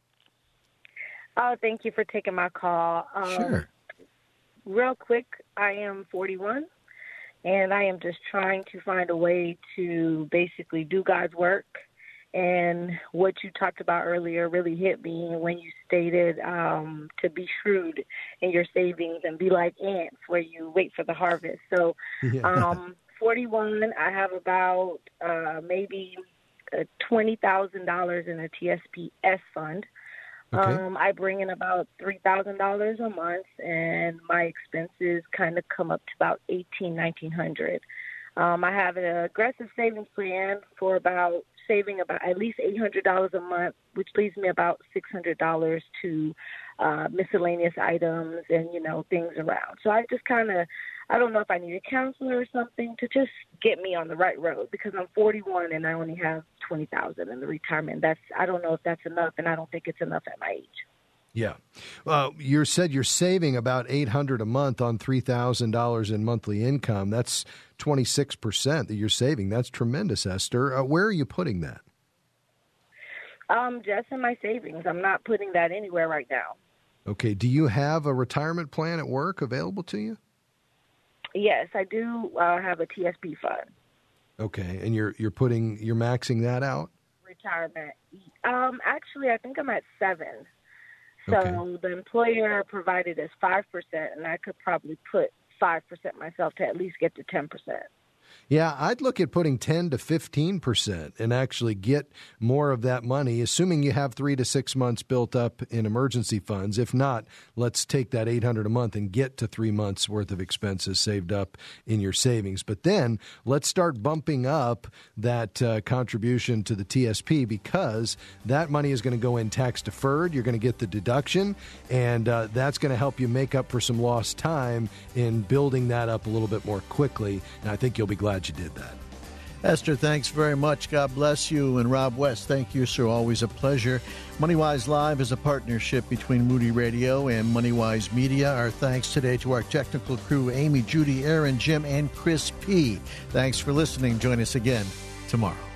O: Oh, thank you for taking my call. Um,
A: sure.
O: Real quick, I am forty-one, and I am just trying to find a way to basically do God's work. And what you talked about earlier really hit me when you stated um, to be shrewd in your savings and be like ants where you wait for the harvest. So yeah. um, forty-one, I have about uh, maybe uh, twenty thousand dollars in a T S P S fund. Okay. Um, I bring in about three thousand dollars a month, and my expenses kind of come up to about eighteen, nineteen hundred. Um, I have an aggressive savings plan for about saving about at least eight hundred dollars a month, which leaves me about six hundred dollars to uh, miscellaneous items and, you know, things around. So I just kind of, I don't know if I need a counselor or something to just get me on the right road because I'm forty-one and I only have twenty thousand in the retirement. That's, I don't know if that's enough, and I don't think it's enough at my age.
B: Yeah. Uh, you said you're saving about eight hundred dollars a month on three thousand dollars in monthly income. That's twenty-six percent that you're saving. That's tremendous, Esther. Uh, where are you putting that?
O: Um, just in my savings. I'm not putting that anywhere right now.
B: Okay. Do you have a retirement plan at work available to you?
O: Yes, I do uh, have a T S P fund.
B: Okay. And you're you're putting you're maxing that out?
I: retirement. Um, actually, I think I'm at seven. So
B: Okay.
I: the employer provided us five percent, and I could probably put five percent myself to at least get to ten percent.
B: Yeah, I'd look at putting ten to fifteen percent and actually get more of that money, assuming you have three to six months built up in emergency funds. If not, let's take that eight hundred dollars a month and get to three months worth of expenses saved up in your savings. But then let's start bumping up that uh, contribution to the T S P, because that money is going to go in tax deferred. You're going to get the deduction, and uh, that's going to help you make up for some lost time in building that up a little bit more quickly. And I think you'll be glad you did that.
A: Esther, thanks very much. God bless you. And Rob West, thank you, sir. Always a pleasure. MoneyWise Live is a partnership between Moody Radio and MoneyWise Media. Our thanks today to our technical crew, Amy, Judy, Aaron, Jim, and Chris P. Thanks for listening. Join us again tomorrow.